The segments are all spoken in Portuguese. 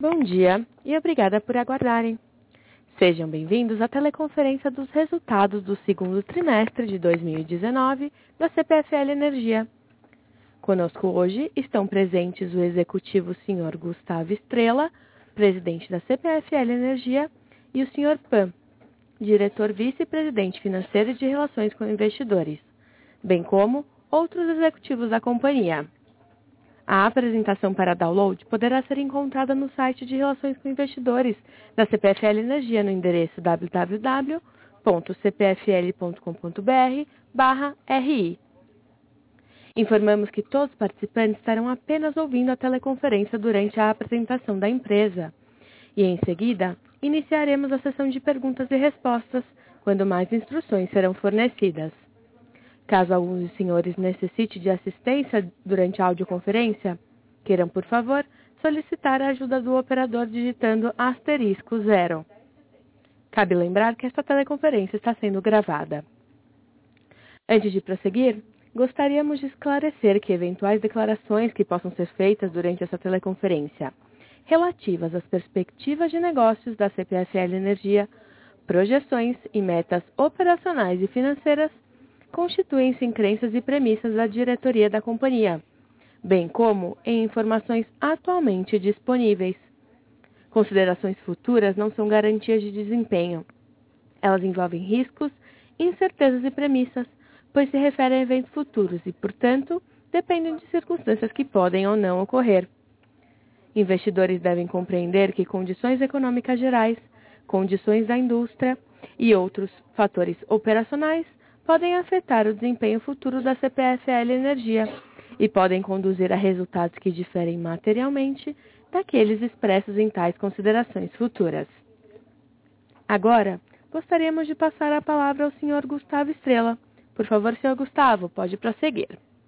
Bom dia e obrigada por aguardarem. Sejam bem-vindos à teleconferência dos resultados do segundo trimestre de 2019 da CPFL Energia. Conosco hoje estão presentes o executivo Sr. Gustavo Estrella, presidente da CPFL Energia, e o Sr. Pan, diretor vice-presidente financeiro e de relações com investidores, bem como outros executivos da companhia. A apresentação para download poderá ser encontrada no site de Relações com Investidores da CPFL Energia no endereço www.cpfl.com.br/ri. Informamos que todos os participantes estarão apenas ouvindo a teleconferência durante a apresentação da empresa. E, em seguida, iniciaremos a sessão de perguntas e respostas, quando mais instruções serão fornecidas. Caso algum dos senhores necessite de assistência durante a audioconferência, queiram, por favor, solicitar a ajuda do operador digitando *0. Cabe lembrar que esta teleconferência está sendo gravada. Antes de prosseguir, gostaríamos de esclarecer que eventuais declarações que possam ser feitas durante essa teleconferência, relativas às perspectivas de negócios da CPFL Energia, projeções e metas operacionais e financeiras, constituem-se em crenças e premissas da diretoria da companhia, bem como em informações atualmente disponíveis. Considerações futuras não são garantias de desempenho. Elas envolvem riscos, incertezas e premissas, pois se referem a eventos futuros e, portanto, dependem de circunstâncias que podem ou não ocorrer. Investidores devem compreender que condições econômicas gerais, condições da indústria e outros fatores operacionais podem afetar o desempenho futuro da CPFL Energia e podem conduzir a resultados que diferem materialmente daqueles expressos em tais considerações futuras. Agora, gostaríamos de passar a palavra ao Sr. Gustavo Estrella. Por favor, Sr. Gustavo, pode prosseguir.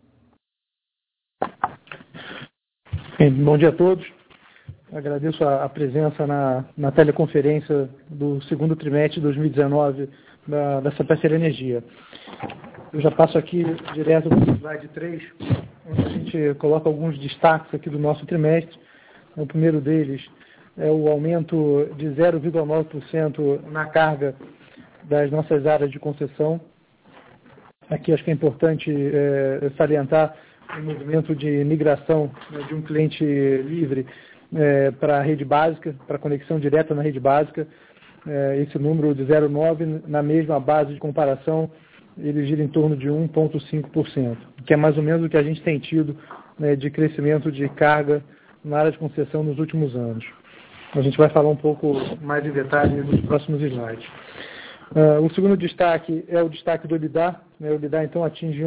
Bom dia a todos. Agradeço a presença na teleconferência do segundo trimestre de 2019 da CPFL Energia. Eu já passo aqui direto para o slide 3, onde a gente coloca alguns destaques aqui do nosso trimestre. O primeiro deles é o aumento de 0,9% na carga das nossas áreas de concessão. Aqui acho que é importante salientar o movimento de migração de um cliente livre para a rede básica, para conexão direta na rede básica. Esse número de 0,9, na mesma base de comparação, ele gira em torno de 1,5%, que é mais ou menos o que a gente tem tido de crescimento de carga na área de concessão nos últimos anos. A gente vai falar um pouco mais em detalhe nos próximos slides. O segundo destaque é o destaque do EBITDA. O EBITDA, então, atinge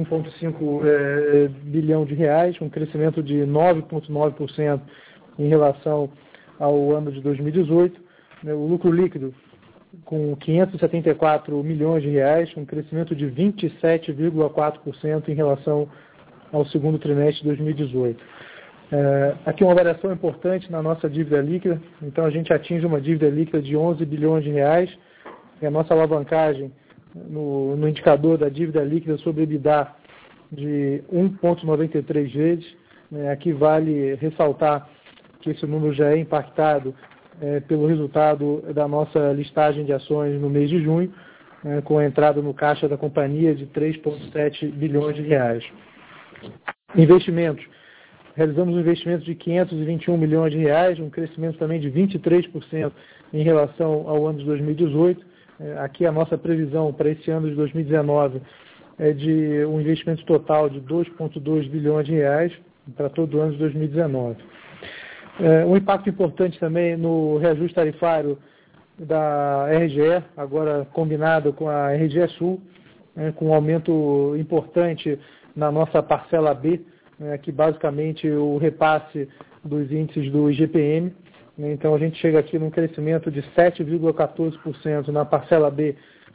1,5 bilhão de reais, um crescimento de 9,9% em relação ao ano de 2018. O lucro líquido, com 574 milhões de reais, um crescimento de 27,4% em relação ao segundo trimestre de 2018. Aqui uma variação importante na nossa dívida líquida. Então, a gente atinge uma dívida líquida de 11 bilhões de reais. E a nossa alavancagem no indicador da dívida líquida sobre EBITDA de 1,93 vezes. Aqui vale ressaltar que esse número já é impactado pelo resultado da nossa listagem de ações no mês de junho, com a entrada no caixa da companhia de 3,7 bilhões de reais. Investimentos. Realizamos um investimento de 521 milhões de reais, um crescimento também de 23% em relação ao ano de 2018. Aqui a nossa previsão para esse ano de 2019 é de um investimento total de 2,2 bilhões de reais para todo o ano de 2019. Um impacto importante também no reajuste tarifário da RGE, agora combinado com a RGE Sul, com um aumento importante na nossa parcela B, que basicamente o repasse dos índices do IGPM. Então a gente chega aqui num crescimento de 7,14% na parcela B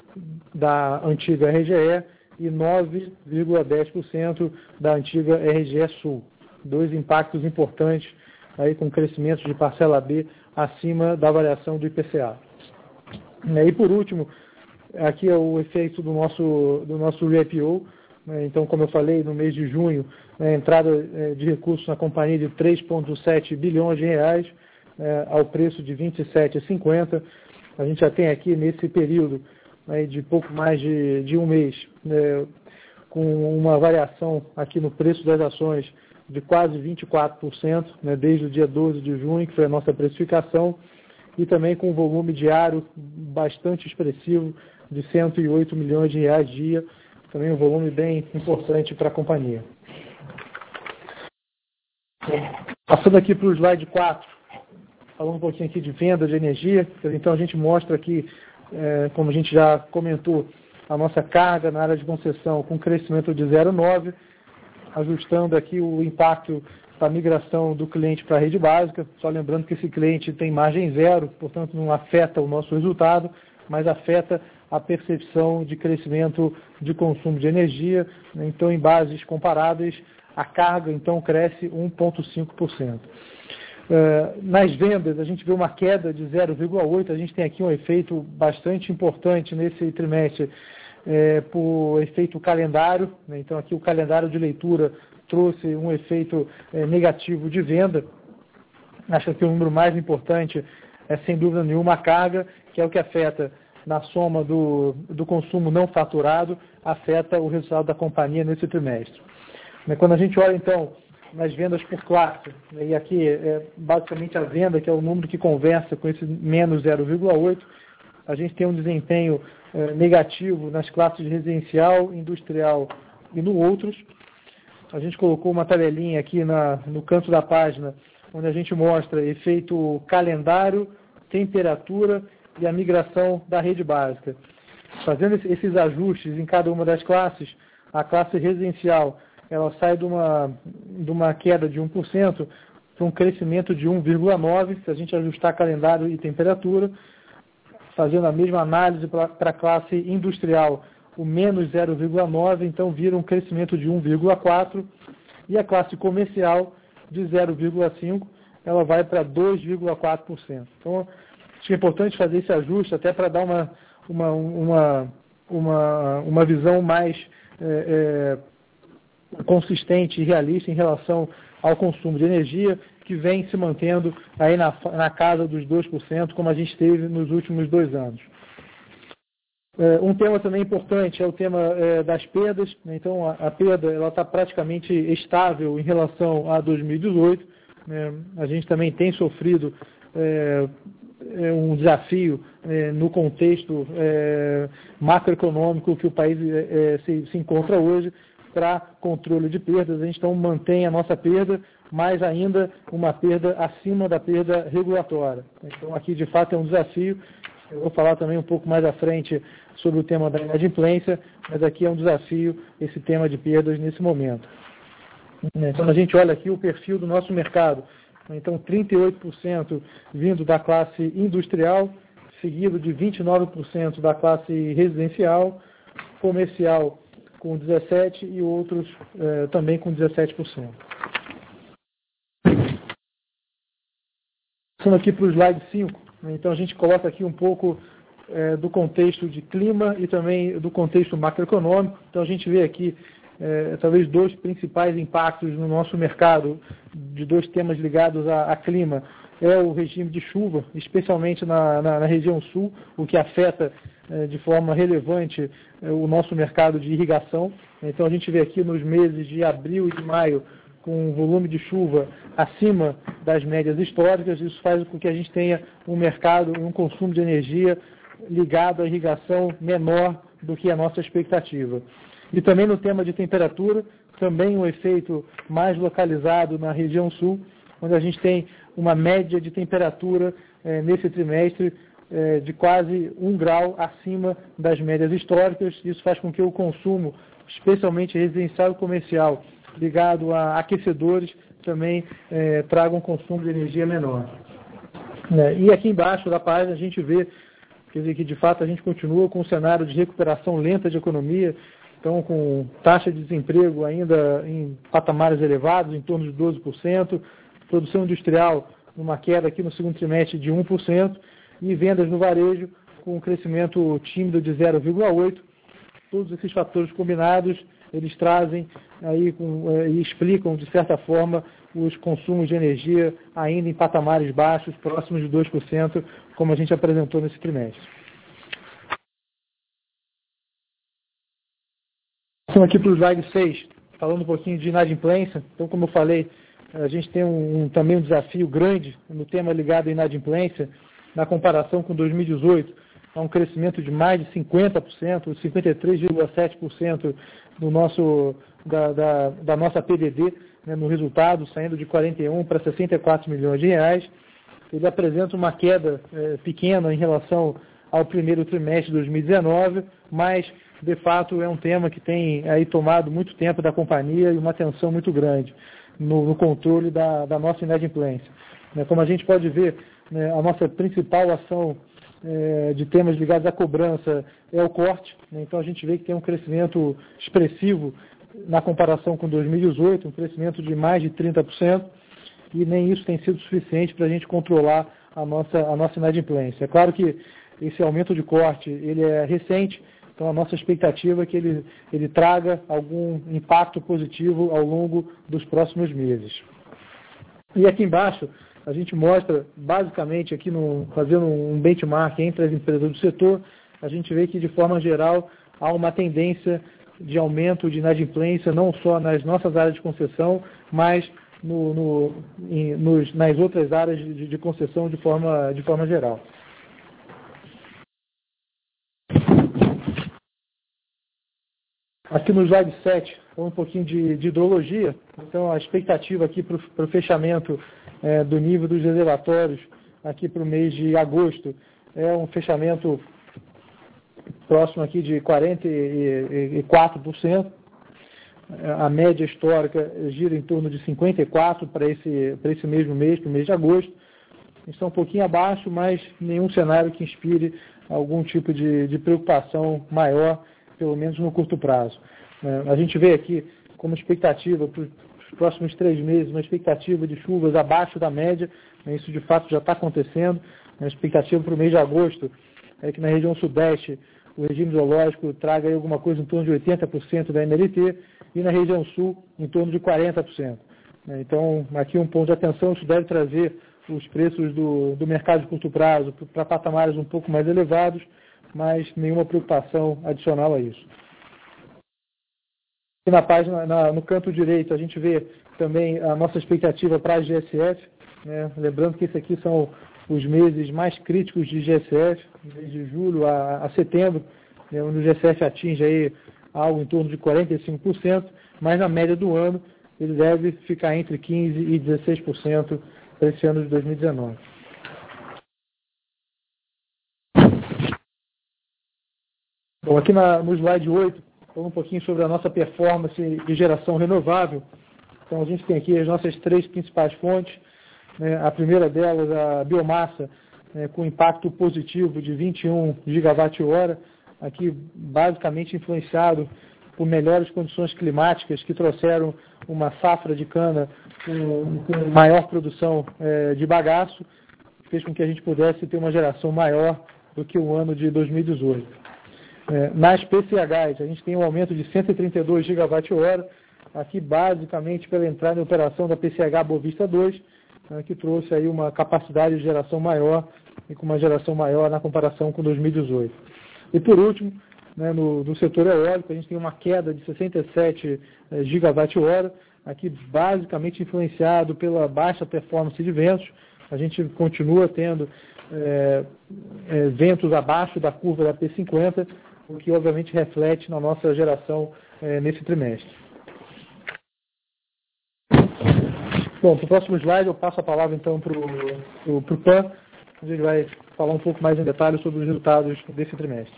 da antiga RGE e 9,10% da antiga RGE Sul. Dois impactos importantes aí com crescimento de parcela B acima da variação do IPCA. E por último, aqui é o efeito do nosso re-IPO. Então, como eu falei, no mês de junho, a entrada de recursos na companhia de 3,7 bilhões de reais, ao preço de R$ 27,50. A gente já tem aqui nesse período de pouco mais de um mês, com uma variação aqui no preço das ações de quase 24%, desde o dia 12 de junho, que foi a nossa precificação, e também com um volume diário bastante expressivo de 108 milhões de reais dia, também um volume bem importante para a companhia. Passando aqui para o slide 4, falando um pouquinho aqui de venda de energia, então a gente mostra aqui, como a gente já comentou, a nossa carga na área de concessão com crescimento de 0,9%, ajustando aqui o impacto da migração do cliente para a rede básica, só lembrando que esse cliente tem margem zero, portanto não afeta o nosso resultado, mas afeta a percepção de crescimento de consumo de energia. Então, em bases comparáveis, a carga então cresce 1,5%. Nas vendas, a gente vê uma queda de 0,8%, a gente tem aqui um efeito bastante importante nesse trimestre, por efeito calendário, então aqui o calendário de leitura trouxe um efeito negativo de venda. Acho que o número mais importante é, sem dúvida nenhuma, a carga, que é o que afeta na soma do consumo não faturado, afeta o resultado da companhia nesse trimestre. Quando a gente olha, então, nas vendas por classe, e aqui é basicamente a venda, que é o número que conversa com esse menos 0,8%, a gente tem um desempenho negativo nas classes residencial, industrial e no outros. A gente colocou uma tabelinha aqui no canto da página, onde a gente mostra efeito calendário, temperatura e a migração da rede básica. Fazendo esses ajustes em cada uma das classes, a classe residencial ela sai de uma queda de 1% para um crescimento de 1,9%, se a gente ajustar calendário e temperatura. Fazendo a mesma análise para a classe industrial, o menos 0,9%, então vira um crescimento de 1,4%, e a classe comercial de 0,5%, ela vai para 2,4%. Então, acho que é importante fazer esse ajuste até para dar uma visão mais consistente e realista em relação ao consumo de energia, que vem se mantendo aí na casa dos 2%, como a gente teve nos últimos 2 anos. Um tema também importante é o tema das perdas. Então, a perda está praticamente estável em relação a 2018. A gente também tem sofrido um desafio no contexto macroeconômico que o país se encontra hoje. Para controle de perdas, a gente então mantém a nossa perda, mas ainda uma perda acima da perda regulatória. Então aqui de fato é um desafio. Eu vou falar também um pouco mais à frente sobre o tema da inadimplência, mas aqui é um desafio esse tema de perdas nesse momento. Então a gente olha aqui o perfil do nosso mercado. Então 38% vindo da classe industrial, seguido de 29% da classe residencial, comercial com 17% e outros também com 17%. Passando aqui para o slide 5, então a gente coloca aqui um pouco do contexto de clima e também do contexto macroeconômico. Então a gente vê aqui talvez 2 principais impactos no nosso mercado, de 2 temas ligados a clima. É o regime de chuva, especialmente na região sul, o que afeta de forma relevante o nosso mercado de irrigação. Então a gente vê aqui nos meses de abril e de maio com um volume de chuva acima das médias históricas. Isso faz com que a gente tenha um mercado, um consumo de energia ligado à irrigação menor do que a nossa expectativa. E também no tema de temperatura, também um efeito mais localizado na região sul, onde a gente tem uma média de temperatura nesse trimestre de quase 1 grau acima das médias históricas. Isso faz com que o consumo, especialmente residencial e comercial, ligado a aquecedores, também traga um consumo de energia menor. E aqui embaixo da página a gente vê, quer dizer, que de fato a gente continua com um cenário de recuperação lenta de economia, então com taxa de desemprego ainda em patamares elevados, em torno de 12%, produção industrial numa queda aqui no segundo trimestre de 1%, e vendas no varejo com um crescimento tímido de 0,8%. todos esses fatores combinados, eles trazem aí e explicam, de certa forma, os consumos de energia ainda em patamares baixos, próximos de 2%, como a gente apresentou nesse trimestre. Passando aqui para o slide 6, falando um pouquinho de inadimplência. Então, como eu falei, a gente tem também um desafio grande no tema ligado à inadimplência, na comparação com 2018, há um crescimento de mais de 50%, 53,7% da nossa PDD, né, no resultado, saindo de 41 para 64 milhões de reais. Ele apresenta uma queda pequena em relação ao primeiro trimestre de 2019, mas, de fato, é um tema que tem aí tomado muito tempo da companhia e uma atenção muito grande no controle da nossa inadimplência. Como a gente pode ver, né, a nossa principal ação de temas ligados à cobrança é o corte, né? Então a gente vê que tem um crescimento expressivo na comparação com 2018, um crescimento de mais de 30%, e nem isso tem sido suficiente para a gente controlar a nossa inadimplência. É claro que esse aumento de corte ele é recente, então a nossa expectativa é que ele traga algum impacto positivo ao longo dos próximos meses. E aqui embaixo a gente mostra, basicamente, aqui fazendo um benchmark entre as empresas do setor, a gente vê que, de forma geral, há uma tendência de aumento de inadimplência, não só nas nossas áreas de concessão, mas nas outras áreas de concessão de forma geral. Aqui no slide 7, um pouquinho de hidrologia. Então, a expectativa aqui para o fechamento do nível dos reservatórios aqui para o mês de agosto é um fechamento próximo aqui de 44%. A média histórica gira em torno de 54% para esse mesmo mês, para o mês de agosto. Está um pouquinho abaixo, mas nenhum cenário que inspire algum tipo de preocupação maior, pelo menos no curto prazo. A gente vê aqui como expectativa para os próximos 3 meses, uma expectativa de chuvas abaixo da média, isso de fato já está acontecendo. A expectativa para o mês de agosto é que na região sudeste o regime hidrológico traga aí alguma coisa em torno de 80% da MLT e na região sul em torno de 40%. Então, aqui um ponto de atenção, isso deve trazer os preços do mercado de curto prazo para patamares um pouco mais elevados, mas nenhuma preocupação adicional a isso. E na página, no canto direito, a gente vê também a nossa expectativa para a GSF, né? Lembrando que esses aqui são os meses mais críticos de GSF, de julho a setembro, né, onde o GSF atinge aí algo em torno de 45%, mas na média do ano ele deve ficar entre 15% e 16% para esse ano de 2019. Bom, aqui no slide 8, falando um pouquinho sobre a nossa performance de geração renovável. Então, a gente tem aqui as nossas 3 principais fontes. Né? A primeira delas, a biomassa, com impacto positivo de 21 gigawatt-hora, aqui basicamente influenciado por melhores condições climáticas que trouxeram uma safra de cana com maior produção de bagaço, fez com que a gente pudesse ter uma geração maior do que o ano de 2018. Nas PCHs, a gente tem um aumento de 132 gigawatt-hora, aqui basicamente pela entrada em operação da PCH Boa Vista 2, que trouxe aí uma capacidade de geração maior e com uma geração maior na comparação com 2018. E por último, no setor eólico, a gente tem uma queda de 67 gigawatt-hora, aqui basicamente influenciado pela baixa performance de ventos. A gente continua tendo ventos abaixo da curva da P50, o que obviamente reflete na nossa geração nesse trimestre. Bom, para o próximo slide eu passo a palavra então para o Pan, onde ele vai falar um pouco mais em detalhes sobre os resultados desse trimestre.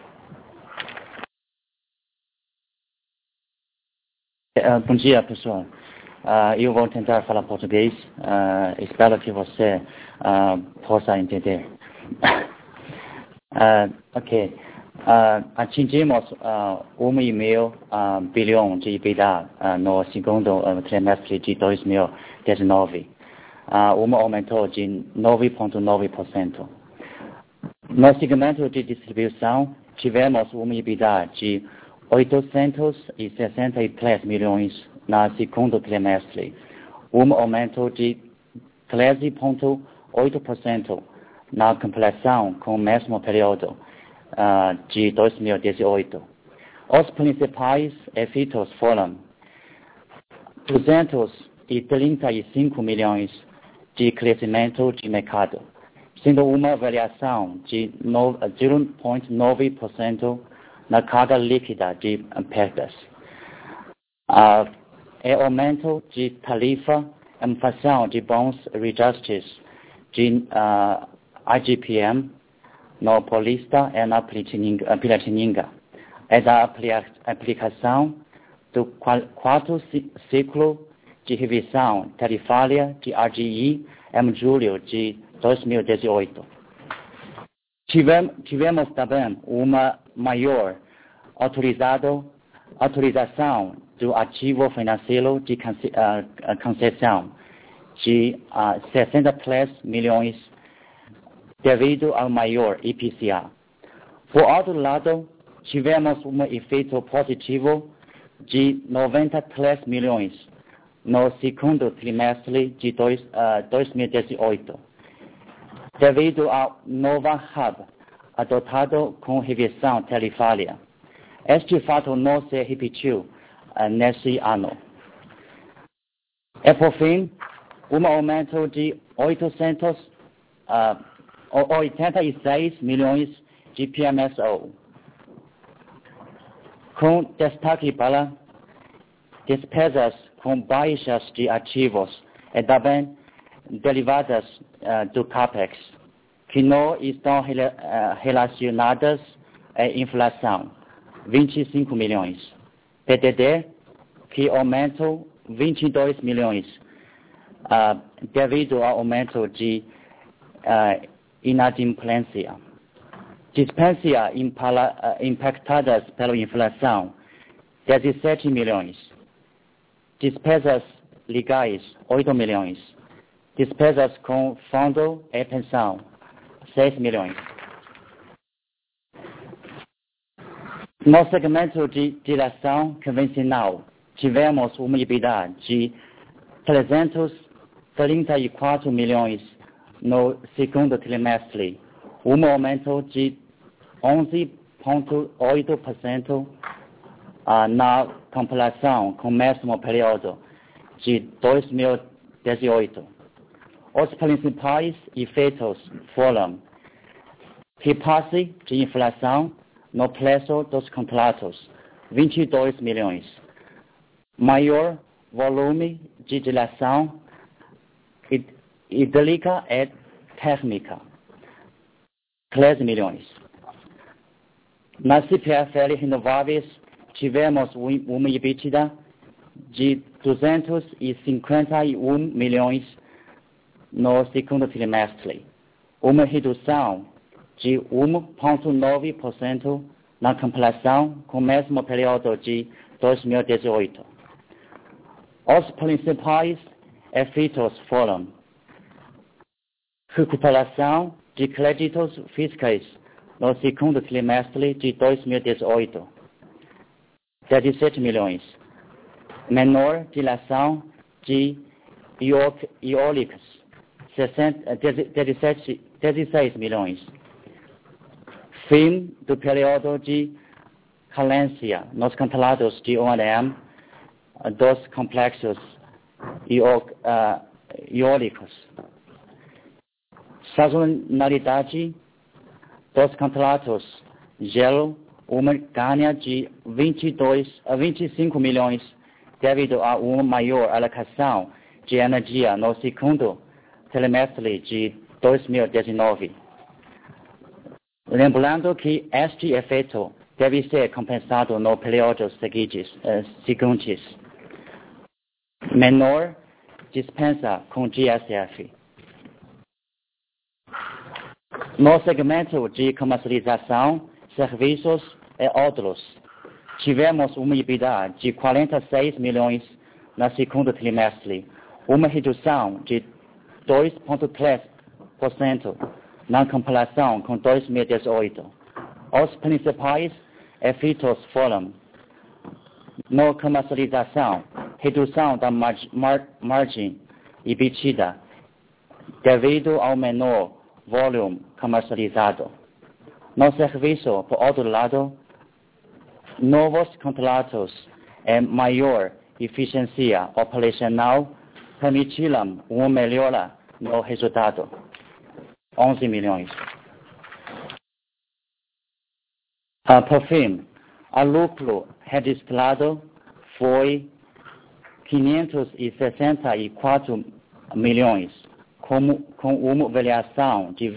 Bom dia, pessoal. Eu vou tentar falar português. Espero que você possa entender. Ok. Atingimos 1,5 bilhão de EBITDA no segundo trimestre de 2019. Aumentou de 9,9%. No segmento de distribuição, tivemos EBITDA de 863 milhões no segundo trimestre, aumento de 13,8% na comparação com o mesmo período de 2018. Os principais efeitos foram 235 milhões de crescimento de mercado, sendo uma variação de 0,9% na carga líquida de perdas. Aumento de tarifa em função de bons reajustes de IGPM no Paulista e na Piratininga, e da aplicação do quarto ciclo de revisão tarifária de RGE em julho de 2018. Tivemos também uma maior autorização do ativo financeiro de concessão de 63 milhões devido ao maior IPCA. Por outro lado, tivemos um efeito positivo de 93 milhões no segundo trimestre de 2018, devido ao novo hub adotado com revisão tarifária. Este fato não se repetiu neste ano. E por fim, aumento de 86 milhões de PMSO, com destaque para despesas com baixas de ativos e também derivadas do CAPEX, que não estão relacionadas à inflação, 25 milhões. PDD, que aumentou 22 milhões, devido ao aumento de inadimplência. Despesas impactadas pela inflação, 17 milhões. Despesas legais, 8 milhões. Despesas com fundo e pensão, 6 milhões. No segmento de direção convencional, tivemos uma EBITDA de 334 milhões no segundo trimestre, aumento de 11,8% na comparação com o mesmo período de 2018. Os principais efeitos foram repasse de inflação no preço dos contratos, 22 milhões. Maior volume de geração hídrica e térmica, 13 milhões. Na CPFL Renováveis, tivemos uma EBITDA de 251 milhões no segundo trimestre, uma redução de 1,9% na comparação com o mesmo período de 2018. Os principais efeitos foram recuperação de créditos fiscais no segundo trimestre de 2018, 17 milhões. Menor dilação de eólicas, 16 milhões. Fim do período de carência nos contratos de O&M dos complexos eólicos. Sazonalidade dos contratos gerou uma ganha de 25 milhões devido a uma maior alocação de energia no segundo trimestre de 2019. Lembrando que este efeito deve ser compensado no período seguintes. Menor dispensa com GSF. No segmento de comercialização, serviços e outros, tivemos uma EBITDA de 46 milhões no segundo trimestre, uma redução de 2,3% na comparação com 2018. Os principais efeitos foram No comercialização, redução da margem EBITDA devido ao menor volume comercializado. No serviço, por outro lado, novos contratos e maior eficiência operacional permitiram uma melhora no resultado. 11 milhões. Por fim, o lucro registrado foi 564 milhões, com uma variação de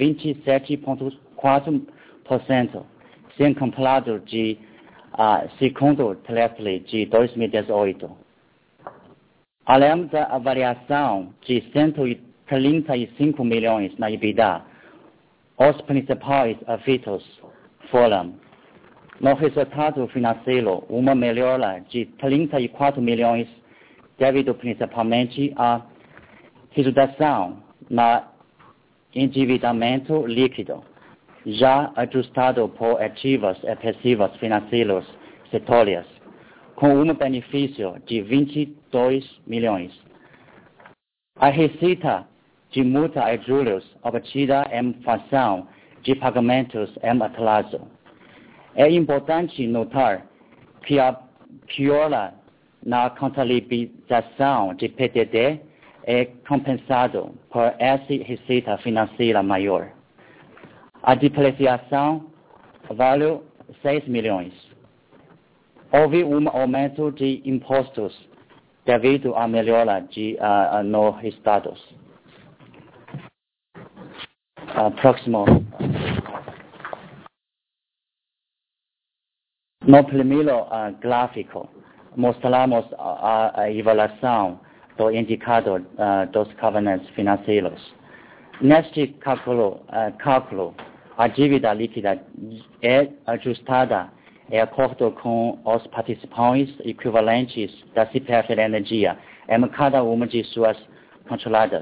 27,4%, sem comparado de segundo trimestre de 2018. Além da variação de 135 milhões na EBITDA, os principais efeitos foram: no resultado financeiro, uma melhora de 34 milhões, devido principalmente à redução no endividamento líquido, já ajustado por ativos e passivos financeiros setoriais, com um benefício de 22 milhões. A receita de multa e juros obtida em função de pagamentos em atraso. É importante notar que a piora na contabilização de PDD é compensado por essa receita financeira maior. A depreciação vale 6 milhões. Houve um aumento de impostos devido à melhora nos estados. Próximo. No primeiro gráfico, mostramos a evolução do indicador dos covenants financeiros. Neste cálculo, a dívida líquida é ajustada de acordo com os participantes equivalentes da CPFL Energia em cada uma de suas controladas.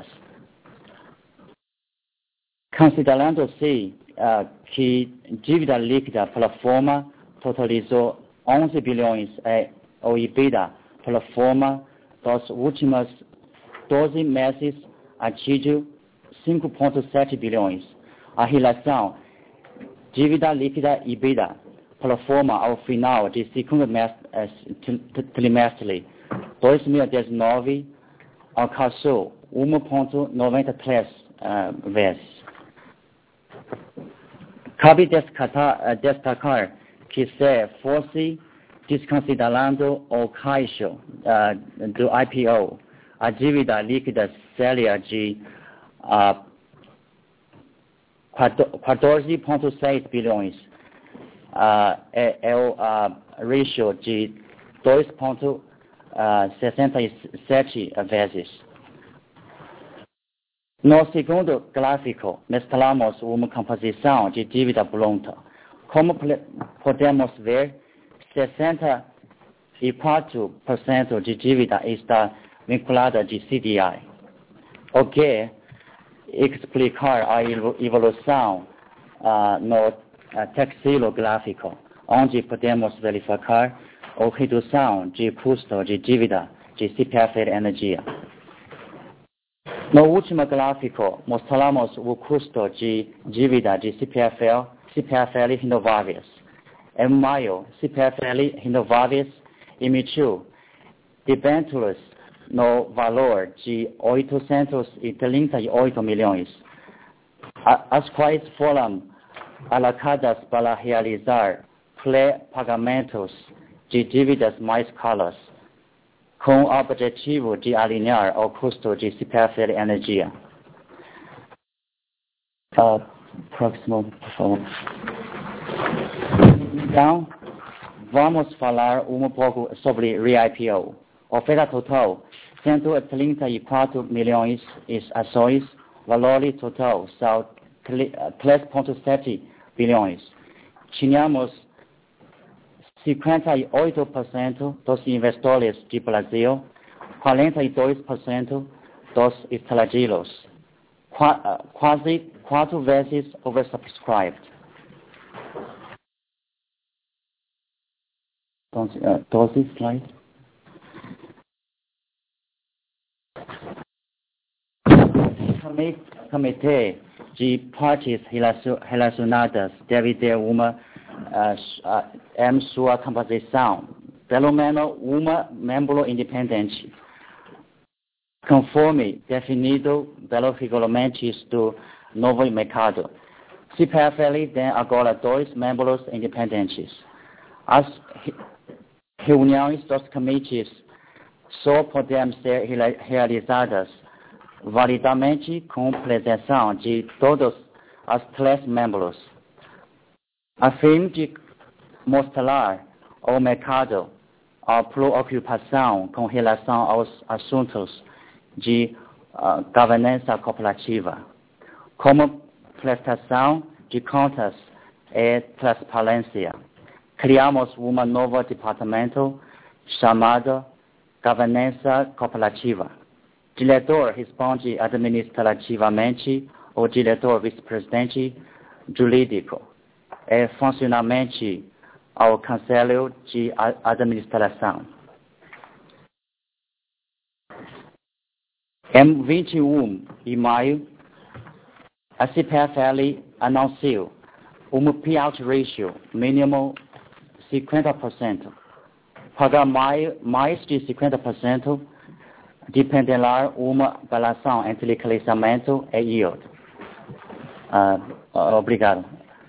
Considerando-se que dívida líquida pela forma totalizou 11 bilhões e o EBITDA pela forma dos últimos 12 meses atingiu 5,7 bilhões. A relação dívida líquida EBITDA pela forma ao final de segundo trimestre 2019 alcançou 1,93 vezes. Cabe destacar que se fosse desconsiderando o caixa do IPO, a dívida líquida seria de 14,6 bilhões. É o ratio de 2,67 vezes. No segundo gráfico, mostramos uma composição de dívida bruta. Como podemos ver, 64% de dívida está vinculada de CDI. O que explicar a evolução no terceiro gráfico, onde podemos verificar a redução de custo de dívida de CPFL Energia. No último gráfico, mostramos o custo de dívida de CPFL Renováveis. Em maio, CPFL Renováveis emitiu debêntures no valor de 838 milhões, as quais foram alocadas para realizar pré-pagamentos de dívidas mais caras, com o objetivo de alinhar o custo de CPFL Energia. Próximo, por favor. Então, vamos falar um pouco sobre re-IPO. Oferta total, 134 milhões de ações, valor total são 3,7 bilhões. Tínhamos 58% dos investidores de Brasil, 42% dos estrangeiros, quase 4 vezes oversubscribed. 12 slide. Comitê de partes relacionadas deve ter em sua composição pelo menos membro independente, conforme definido pelos regulamentos do novo mercado. CPFL tem agora 2 membros independentes. As reuniões dos comitês só podem ser realizadas validamente com presença de todos os 3 membros. A fim de mostrar ao mercado a preocupação com relação aos assuntos de governança corporativa, como prestação de contas e transparência, criamos novo departamento chamado Governança Corporativa. O diretor responde administrativamente ao diretor vice-presidente jurídico e funcionalmente ao Conselho de Administração. Em 21 de maio, a CPFL anunciou payout ratio mínimo 50%. Pagar mais de 50% dependerá uma relação entre crescimento e yield. Obrigado.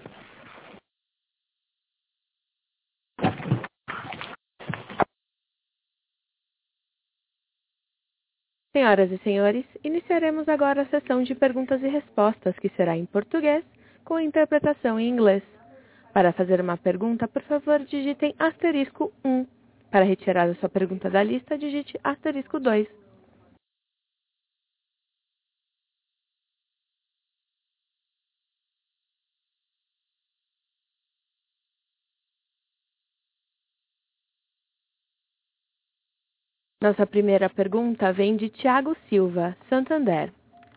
Senhoras e senhores, iniciaremos agora a sessão de perguntas e respostas, que será em português, com interpretação em inglês. Para fazer uma pergunta, por favor, digitem *1. Para retirar a sua pergunta da lista, digite *2. Nossa primeira pergunta vem de Thiago Silva, Santander.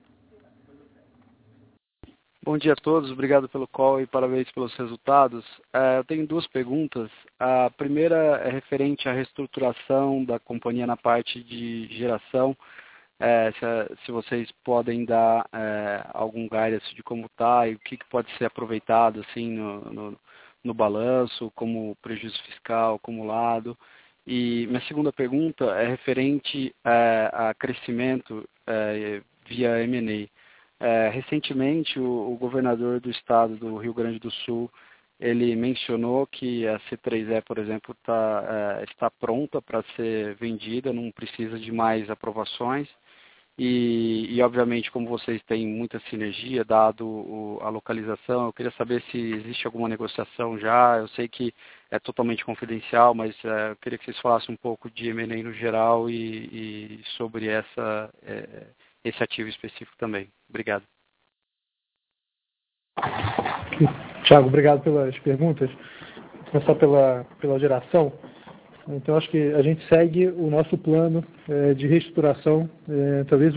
Bom dia a todos, obrigado pelo call e parabéns pelos resultados. Eu tenho 2 perguntas. A primeira é referente à reestruturação da companhia na parte de geração. Se vocês podem dar algum guidance de como está e o que pode ser aproveitado assim, no balanço, como prejuízo fiscal acumulado. E minha segunda pergunta é referente a crescimento via M&A. Recentemente, o governador do estado do Rio Grande do Sul, ele mencionou que a C3E, por exemplo, está pronta para ser vendida, não precisa de mais aprovações. E obviamente, como vocês têm muita sinergia, dado a localização, eu queria saber se existe alguma negociação já. Eu sei que é totalmente confidencial, mas eu queria que vocês falassem um pouco de M&A no geral e sobre esse ativo específico também. Obrigado. Thiago, obrigado pelas perguntas. Vou começar pela geração. Então, acho que a gente segue o nosso plano de reestruturação. Talvez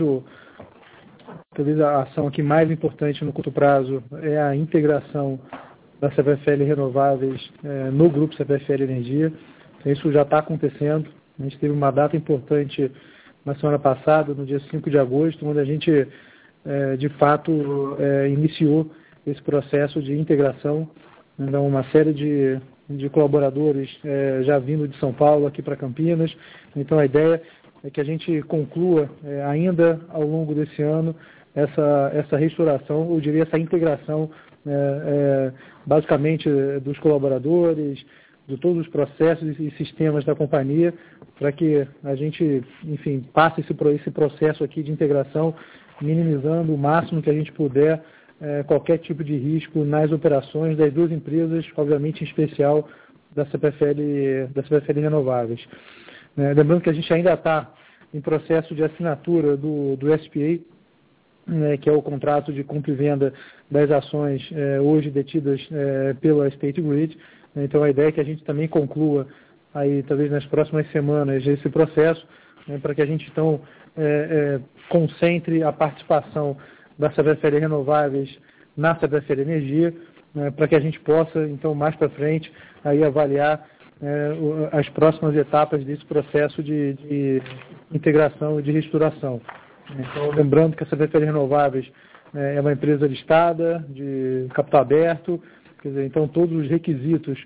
a ação aqui mais importante no curto prazo é a integração da CPFL Renováveis no grupo CPFL Energia. Então, isso já está acontecendo. A gente teve uma data importante na semana passada, no dia 5 de agosto, onde a gente, de fato, iniciou esse processo de integração. Então, uma série de colaboradores já vindo de São Paulo aqui para Campinas. Então, a ideia é que a gente conclua ainda ao longo desse ano essa restauração, eu diria essa integração, basicamente dos colaboradores, de todos os processos e sistemas da companhia, para que a gente, enfim, passe esse processo aqui de integração, minimizando o máximo que a gente puder qualquer tipo de risco nas operações das 2 empresas, obviamente em especial da CPFL Renováveis. Lembrando que a gente ainda está em processo de assinatura do SPA, que é o contrato de compra e venda das ações hoje detidas pela State Grid. Então, a ideia é que a gente também conclua, aí, talvez nas próximas semanas, esse processo, para que a gente, então, concentre a participação da CPFL Renováveis na CPFL Energia, para que a gente possa, então, mais para frente, aí avaliar as próximas etapas desse processo de integração e de reestruturação. Então, lembrando que a CPFL Renováveis é uma empresa listada, de capital aberto, quer dizer, então todos os requisitos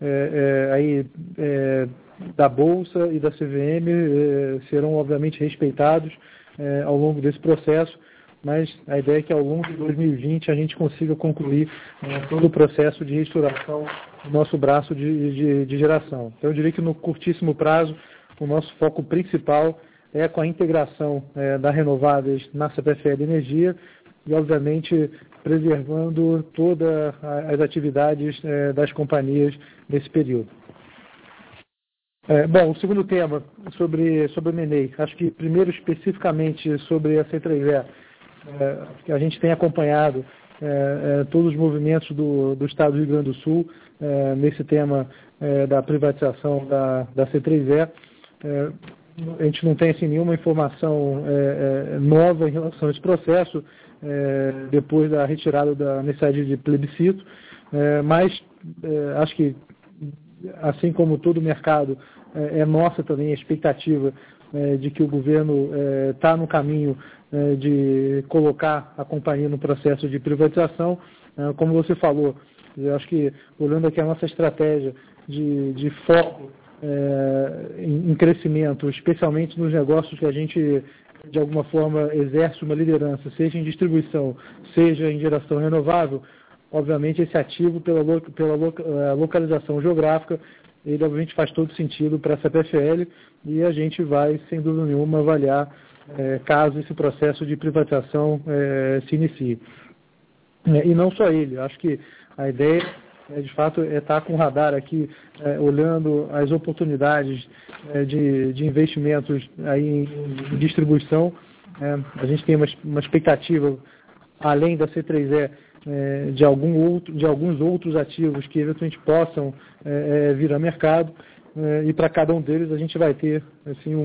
da Bolsa e da CVM serão obviamente respeitados ao longo desse processo, mas a ideia é que ao longo de 2020 a gente consiga concluir todo o processo de reestruturação do nosso braço de geração. Então eu diria que no curtíssimo prazo o nosso foco principal é com a integração da Renováveis na CPFL Energia e obviamente preservando todas as atividades das companhias nesse período. Bom, o segundo tema sobre o M&A, acho que primeiro especificamente sobre a C3E, que a gente tem acompanhado todos os movimentos do Estado do Rio Grande do Sul nesse tema da privatização da C3E. A gente não tem assim, nenhuma informação nova em relação a esse processo, depois da retirada da necessidade de plebiscito, mas acho que, assim como todo o mercado, é nossa também a expectativa de que o governo está no caminho de colocar a companhia no processo de privatização. Como você falou, eu acho que, olhando aqui a nossa estratégia de foco em crescimento, especialmente nos negócios que a gente, de alguma forma, exerce uma liderança, seja em distribuição, seja em geração renovável, obviamente esse ativo, pela localização geográfica, ele obviamente faz todo sentido para a CPFL e a gente vai, sem dúvida nenhuma, avaliar caso esse processo de privatização se inicie. E não só ele, acho que a ideia de fato é estar com o radar aqui, olhando as oportunidades de investimentos aí em distribuição. A gente tem uma expectativa, além da C3E, de alguns outros ativos que eventualmente possam vir a mercado, e para cada um deles a gente vai ter assim,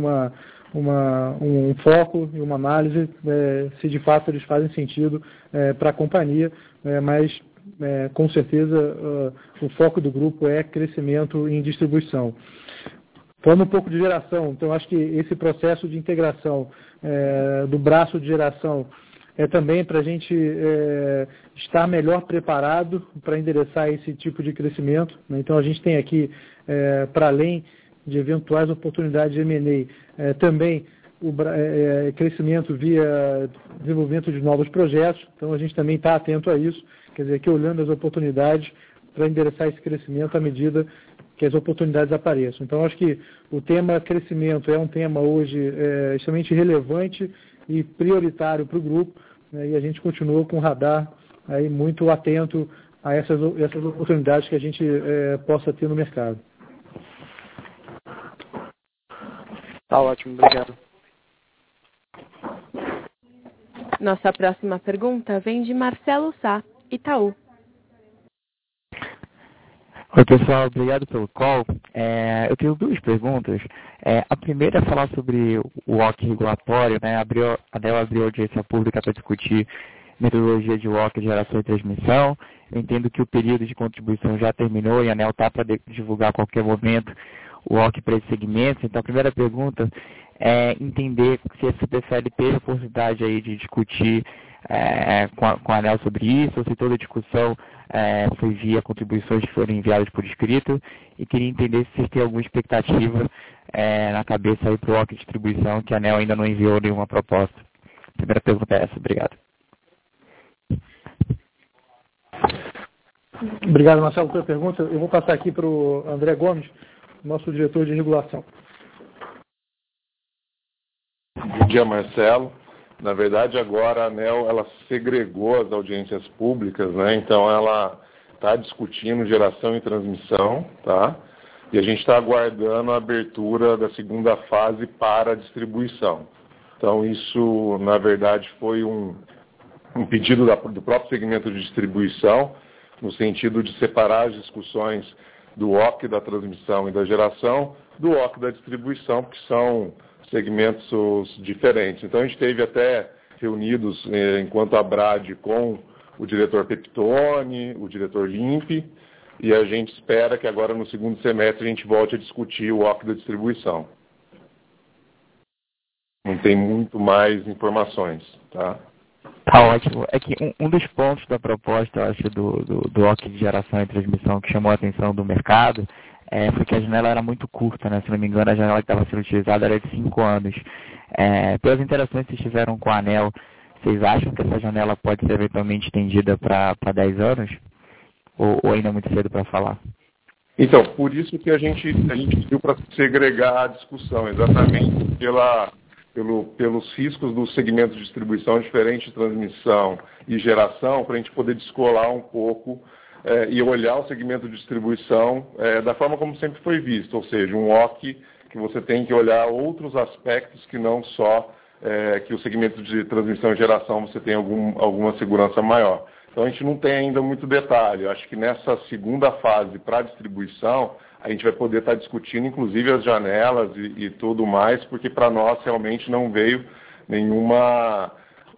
um foco e uma análise se de fato eles fazem sentido para a companhia, mas com certeza o foco do grupo é crescimento em distribuição. Falando um pouco de geração, então acho que esse processo de integração do braço de geração é também para a gente estar melhor preparado para endereçar esse tipo de crescimento, né? Então a gente tem aqui, para além de eventuais oportunidades de M&A, também o crescimento via desenvolvimento de novos projetos, então a gente também está atento a isso, quer dizer, que olhando as oportunidades para endereçar esse crescimento à medida que as oportunidades apareçam. Então acho que o tema crescimento é um tema hoje extremamente relevante e prioritário para o grupo, né, e a gente continua com o radar aí muito atento a essas oportunidades que a gente possa ter no mercado. Tá ótimo, obrigado. Nossa próxima pergunta vem de Marcelo Sá, Itaú. Oi, pessoal, obrigado pelo call. Eu tenho duas perguntas. A primeira é falar sobre o WOC regulatório, né? A ANEEL abriu audiência pública para discutir metodologia de WOC, geração e transmissão. Eu entendo que o período de contribuição já terminou e a ANEEL está para divulgar a qualquer momento o WOC para esses segmentos. Então, a primeira pergunta é entender se a CPFL teve a oportunidade aí de discutir com a ANEEL sobre isso, ou se toda a discussão foi via contribuições que foram enviadas por escrito, e queria entender se vocês têm alguma expectativa na cabeça aí para o WOC de distribuição, que a ANEEL ainda não enviou nenhuma proposta. A primeira pergunta é essa, obrigado. Obrigado, Marcelo, pela pergunta. Eu vou passar aqui para o André Gomes, nosso diretor de regulação. Bom dia, Marcelo. Na verdade, agora a ANEEL ela segregou as audiências públicas, né? Então ela está discutindo geração e transmissão, tá? E a gente está aguardando a abertura da segunda fase para a distribuição. Então isso, na verdade, foi um pedido do próprio segmento de distribuição, no sentido de separar as discussões do WOC da transmissão e da geração do WOC da distribuição, que são segmentos diferentes. Então a gente teve até reunidos, enquanto a BRAD, com o diretor Peptone, o diretor Limpe, e a gente espera que agora no segundo semestre a gente volte a discutir o WOC da distribuição. Não tem muito mais informações, tá? Tá ótimo. É que um dos pontos da proposta, eu acho, do WOC de geração e transmissão que chamou a atenção do mercado foi que a janela era muito curta, né? Se não me engano, a janela que estava sendo utilizada era de 5 anos. Pelas interações que vocês tiveram com a ANEEL, vocês acham que essa janela pode ser eventualmente estendida para 10 anos? Ou ainda é muito cedo para falar? Então, por isso que a gente pediu para segregar a discussão, exatamente pelos riscos do segmento de distribuição diferente de transmissão e geração, para a gente poder descolar um pouco e olhar o segmento de distribuição da forma como sempre foi visto, ou seja, um WOC que você tem que olhar outros aspectos que não só que o segmento de transmissão e geração você tem alguma segurança maior. Então a gente não tem ainda muito detalhe. Eu acho que nessa segunda fase para a distribuição, a gente vai poder estar discutindo inclusive as janelas e tudo mais, porque para nós realmente não veio nenhuma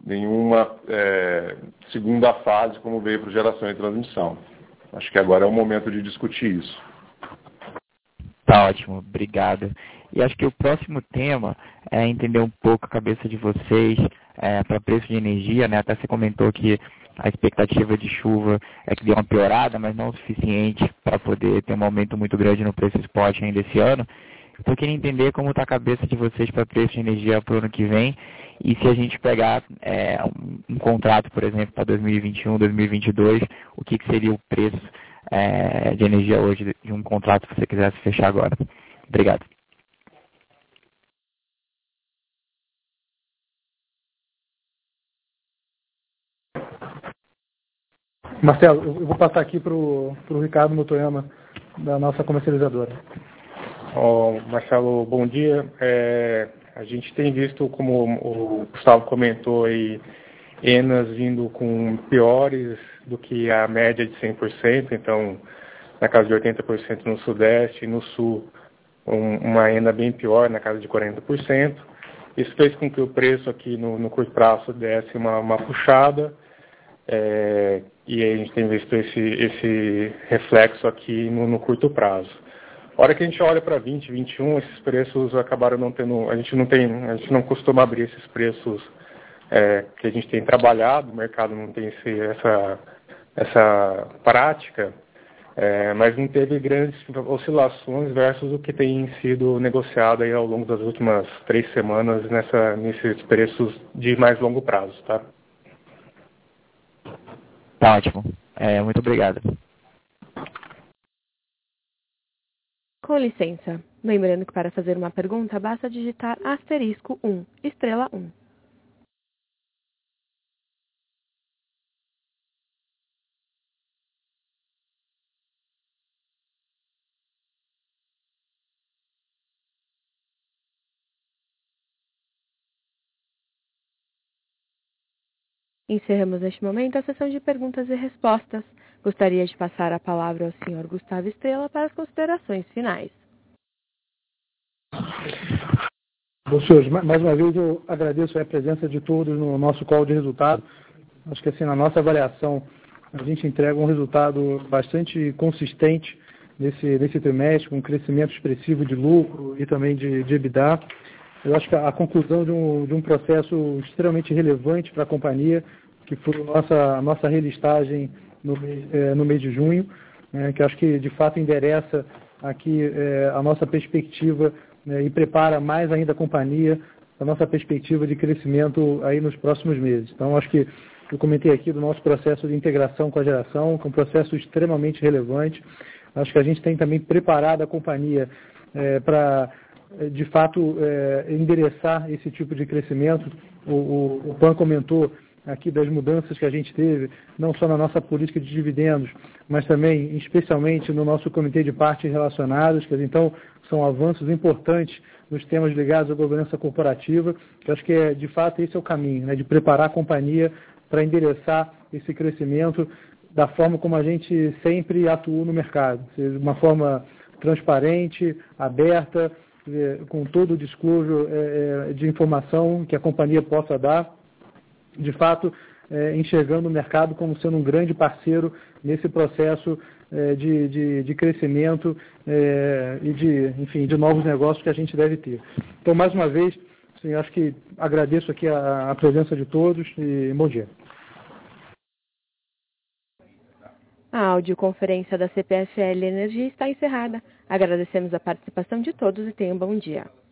segunda fase como veio para geração e transmissão. Acho que agora é o momento de discutir isso. Tá ótimo, obrigado. E acho que o próximo tema é entender um pouco a cabeça de vocês para preço de energia, né? Até você comentou que a expectativa de chuva é que deu uma piorada, mas não o suficiente para poder ter um aumento muito grande no preço spot ainda esse ano. Então eu queria entender como está a cabeça de vocês para preço de energia para o ano que vem e se a gente pegar um contrato, por exemplo, para 2021, 2022, o que seria o preço de energia hoje de um contrato que você quisesse fechar agora. Obrigado. Marcelo, eu vou passar aqui para o Ricardo Motoyama, da nossa comercializadora. Marcelo, bom dia. A gente tem visto, como o Gustavo comentou, aí, ENAs vindo com piores do que a média de 100%, então na casa de 80% no Sudeste e no Sul, uma ENA bem pior, na casa de 40%. Isso fez com que o preço aqui no curto prazo desse uma puxada, e a gente tem visto esse reflexo aqui no curto prazo. A hora que a gente olha para 2021, esses preços acabaram não tendo, a gente não costuma abrir esses preços que a gente tem trabalhado, o mercado não tem essa prática, mas não teve grandes oscilações versus o que tem sido negociado aí ao longo das últimas 3 semanas nesses preços de mais longo prazo, tá? Tá ótimo. Muito obrigado. Com licença. Lembrando que para fazer uma pergunta, basta digitar *1, estrela 1. Encerramos neste momento a sessão de perguntas e respostas. Gostaria de passar a palavra ao Sr. Gustavo Estrella para as considerações finais. Bom, senhores, mais uma vez eu agradeço a presença de todos no nosso call de resultado. Acho que assim, na nossa avaliação, a gente entrega um resultado bastante consistente nesse trimestre, com um crescimento expressivo de lucro e também de EBITDA. Eu acho que a conclusão de um processo extremamente relevante para a companhia, que foi a nossa relistagem no mês de junho, que acho que de fato endereça aqui a nossa perspectiva e prepara mais ainda a companhia, a nossa perspectiva de crescimento aí nos próximos meses. Então, acho que eu comentei aqui do nosso processo de integração com a geração, que é um processo extremamente relevante. Acho que a gente tem também preparado a companhia para, de fato, endereçar esse tipo de crescimento. O Pan comentou aqui das mudanças que a gente teve, não só na nossa política de dividendos, mas também, especialmente, no nosso comitê de partes relacionadas, que então são avanços importantes nos temas ligados à governança corporativa, que acho que, de fato, esse é o caminho, né, de preparar a companhia para endereçar esse crescimento da forma como a gente sempre atuou no mercado, de uma forma transparente, aberta, com todo o disclosure de informação que a companhia possa dar, de fato, enxergando o mercado como sendo um grande parceiro nesse processo de crescimento e de novos negócios que a gente deve ter. Então, mais uma vez, assim, acho que agradeço aqui a presença de todos e bom dia. A audioconferência da CPFL Energia está encerrada. Agradecemos a participação de todos e tenham um bom dia.